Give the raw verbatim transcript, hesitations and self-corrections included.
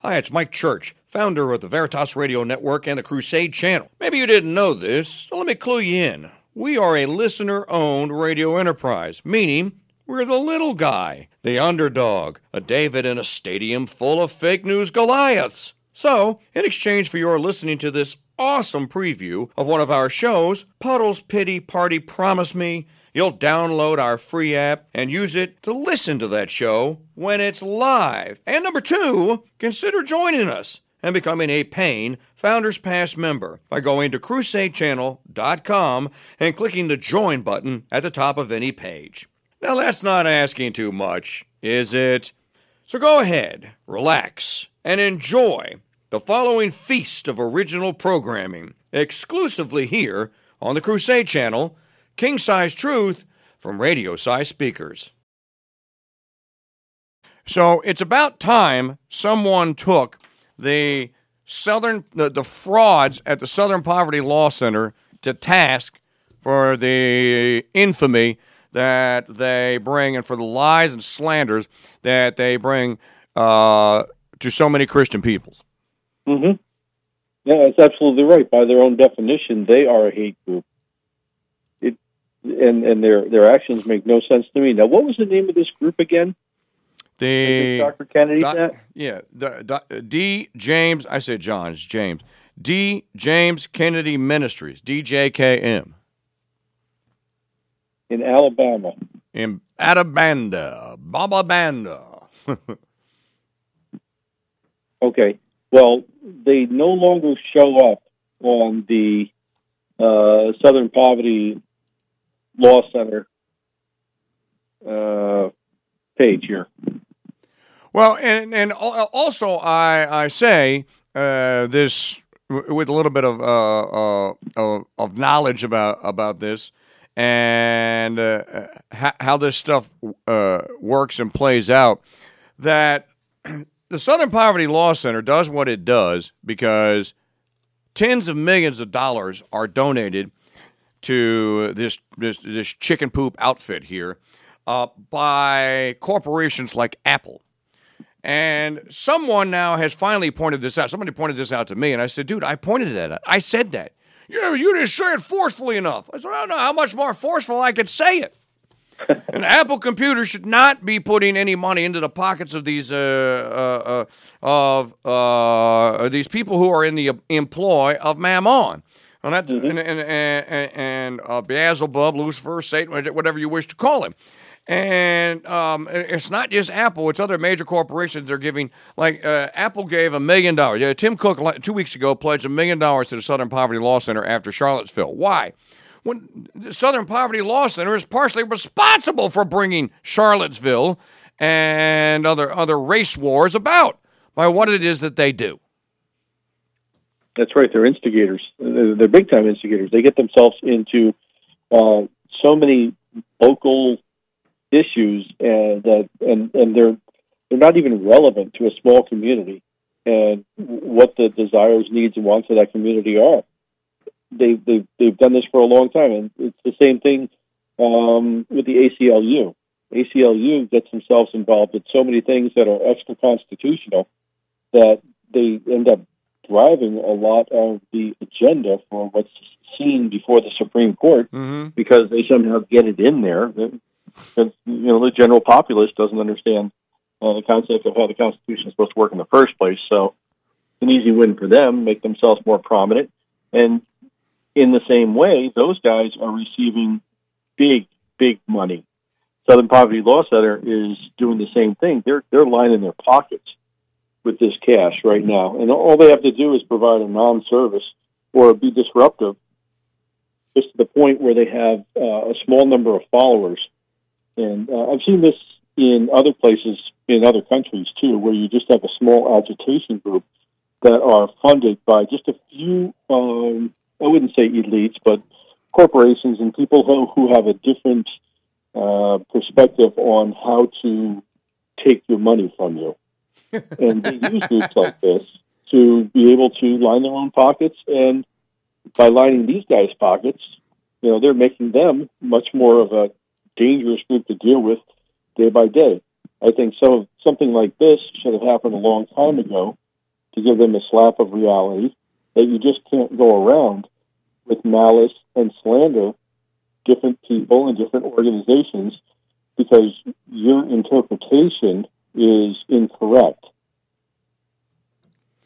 Hi, it's Mike Church, founder of the Veritas Radio Network and the Crusade Channel. Maybe you didn't know this, so let me clue you in. We are a listener-owned radio enterprise, meaning we're the little guy, the underdog, a David in a stadium full of fake news Goliaths. So, in exchange for your listening to this awesome preview of one of our shows, Puddle's Pity Party Promise Me, you'll download our free app and use it to listen to that show when it's live. And number two, consider joining us and becoming a paying Founders Pass member by going to crusade channel dot com and clicking the join button at the top of any page. Now that's not asking too much, is it? So go ahead, relax, and enjoy the following feast of original programming exclusively here on the Crusade Channel, king-size truth from radio-size speakers. So it's about time someone took the Southern the, the frauds at the Southern Poverty Law Center to task for the infamy that they bring and for the lies and slanders that they bring uh, to so many Christian peoples. Mm-hmm. Yeah, that's absolutely right. By their own definition, they are a hate group. It and and their their actions make no sense to me. Now, what was the name of this group again? The Doctor Kennedy's doc, at? Yeah, the, the, D. James, I said John, it's James. D. James Kennedy Ministries, D J K M. In Alabama. In Atabanda, Baba Banda. Okay. Well, they no longer show up on the uh, Southern Poverty Law Center uh, page here. Well, and and also I I say uh, this with a little bit of uh, uh, of, of knowledge about about this and uh, how, how this stuff uh, works and plays out, that the Southern Poverty Law Center does what it does because tens of millions of dollars are donated to this this, this chicken poop outfit here uh, by corporations like Apple. And someone now has finally pointed this out. Somebody pointed this out to me, and I said, dude, I pointed that out. I said that. Yeah, you didn't say it forcefully enough. I said, I don't know how much more forceful I could say it. And Apple Computer should not be putting any money into the pockets of these uh, uh, uh, of uh, these people who are in the employ of Mammon. And, that, mm-hmm. and, and, and, and uh, Beelzebub, Lucifer, Satan, whatever you wish to call him. And um, it's not just Apple; it's other major corporations. They're giving, like uh, Apple gave a million dollars. Yeah, Tim Cook two weeks ago pledged a million dollars to the Southern Poverty Law Center after Charlottesville. Why? When the Southern Poverty Law Center is partially responsible for bringing Charlottesville and other other race wars about by what it is that they do. That's right. They're instigators. They're, they're big-time instigators. They get themselves into uh, so many local issues, and that and and they're they're not even relevant to a small community and what the desires, needs, and wants of that community are. They they they've done this for a long time, and it's the same thing um, with the A C L U. A C L U gets themselves involved in so many things that are extra constitutional that they end up driving a lot of the agenda for what's seen before the Supreme Court, mm-hmm. because they somehow get it in there. Because, you know, the general populace doesn't understand uh, the concept of how the Constitution is supposed to work in the first place. So it's an easy win for them, make themselves more prominent. And in the same way, those guys are receiving big, big money. Southern Poverty Law Center is doing the same thing. They're they're lining their pockets with this cash right now. And all they have to do is provide a non-service or be disruptive, just to the point where they have uh, a small number of followers. And uh, I've seen this in other places, in other countries, too, where you just have a small agitation group that are funded by just a few, um, I wouldn't say elites, but corporations and people who, who have a different uh, perspective on how to take your money from you. And they use groups like this to be able to line their own pockets, and by lining these guys' pockets, you know, they're making them much more of a dangerous group to deal with day by day. I think some something like this should have happened a long time ago, to give them a slap of reality that you just can't go around with malice and slander different people and different organizations because your interpretation is incorrect.